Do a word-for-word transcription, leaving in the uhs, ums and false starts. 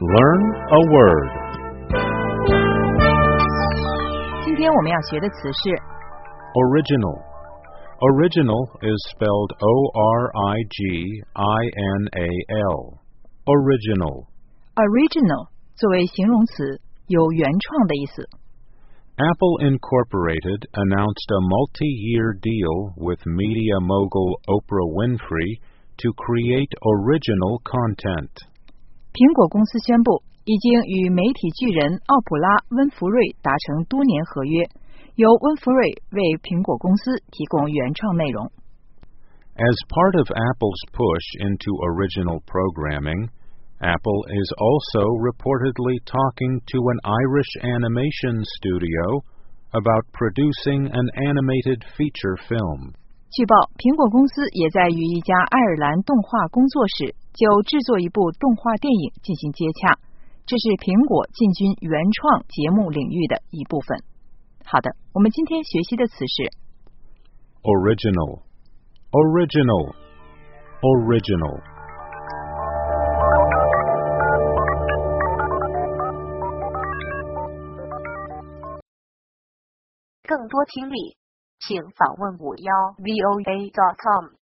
Learn a word. 今天我们要学的词是 Original. Original is spelled O R I G I N A L. Original. original 作为形容词，有原创的意思。 Apple Incorporated announced a multi-year deal with media mogul Oprah Winfrey to create original content. 苹果公司宣布，已经与媒体巨人奥普拉·温弗瑞达成多年合约，由温弗瑞为苹果公司提供原创内容。 As part of Apple's push into original programming, Apple is also reportedly talking to an Irish animation studio about producing an animated feature film. 据报，苹果公司也在与一家爱尔兰动画工作室就制作一部动画电影进行接洽，这是苹果进军原创节目领域的一部分。好的，我们今天学习的词是 Original. Original. Original. 更多听力，请访问五幺 V O A dot com。